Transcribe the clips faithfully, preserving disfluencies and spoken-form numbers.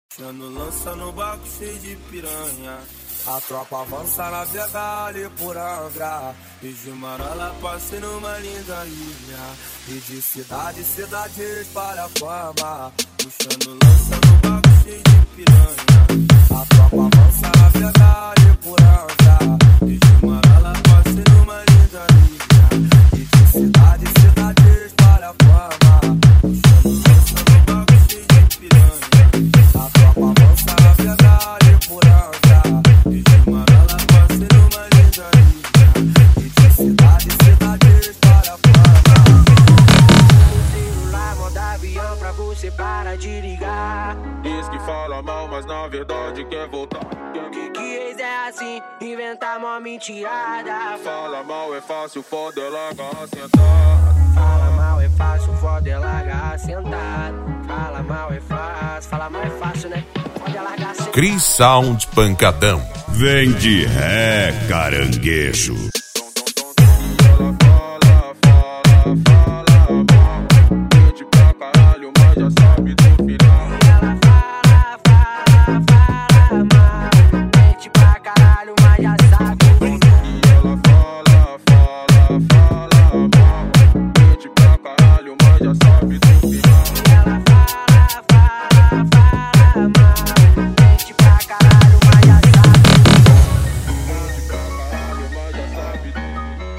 Chano lança no barco cheio de piranha. A tropa avança na vega ali por Angra. E de Marola passei numa linda ilha. E de cidade, cidade espalha fama. Puxando lança no barco cheio de piranha. A tropa avança na vega ali por Angra. E de Marola passei numa linda ilha. E de cidade, cidade espalha fama. Puxando lança no barco cheio de piranha. A tropa avança na vega ali por Angra. E de Marola passei numa linda ilha. E de cidade, cidade espalha fama. O celular manda avião pra você para de ligar. Diz que fala mal, mas na verdade quer voltar. Que que ex é assim, inventar mó mentirada. Fala mal é fácil, foda é largar sentado. Fala mal é fácil, foda é largar sentado. Fala mal é fácil, fala mal é fácil, né? Foda é largar sentado. Chris Sound Pancadão. Vem de ré, caranguejo. Ela fala, fala, fala mal. Mente pra caralho, mas já sabe do final. Ela fala, fala, fala mal. Mente pra caralho, mas já sabe do final. E ela fala, fala, fala mal. Mente pra caralho, mas já sabe do final. Ela fala, fala, fala mal. Mente pra caralho, mas já sabe do final. Mente pra caralho, mas já sabe do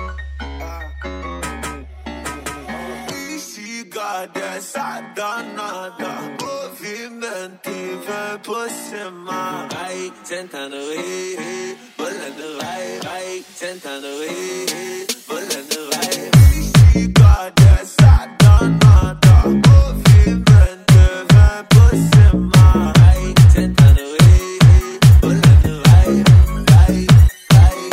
Siga dessa danada, movimento e vem por cima. Vai sentando, ei, ei, bolando, vai, vai sentando, ei, ei, bolando, vai. Siga dessa danada, movimento e vem por cima. Vai sentando, ei, ei, bolando, vai, vai, vai,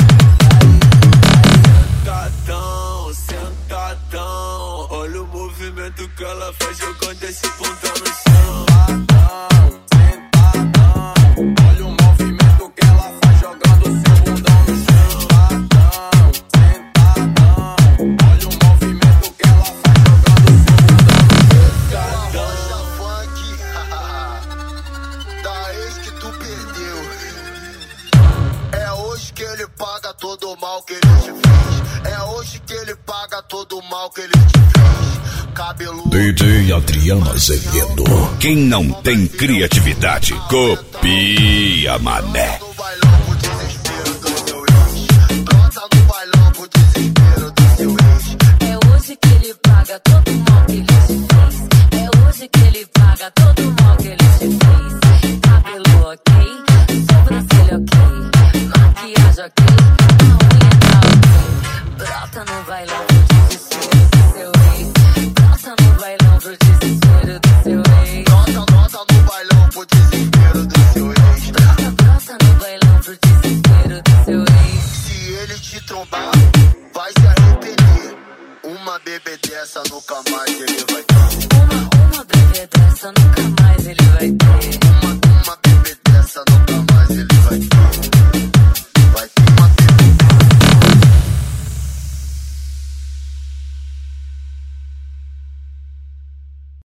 vai. Sentadão, sentadão, olha o movimento que ela faz jogando esse pontão no chão. sentadão. Olha o movimento que ela faz jogando seu bundão no chão. Sentadão, olha o movimento que ela faz jogando seu bundão no chão. Funk da ex que tu perdeu. É hoje que ele paga todo o mal que ele te fez. É hoje que ele paga todo o mal que ele te fez. Cabeludo. D J Adriano Azevedo. Quem não tem criatividade, copia, mané. No bailão pro desespero do seu ex. Brota no bailão pro desespero do seu ex. É hoje que ele paga todo o mal que ele te fez. É hoje que ele paga todo o mal que ele te fez. Cabelo ok, sobrancelha ok, maquiagem ok, a unha tá ok. Brota no bailão pro desespero do seu ex. Brota no bailão pro desespero do seu ex. Brota, brota no bailão pro desespero do seu ex. Brota, brota no bailão pro desespero do seu ex. Se ele te trombar, vai se arrepender. Uma bebê dessa nunca mais ele vai ter. Uma, uma bebê dessa nunca mais ele vai ter. Uma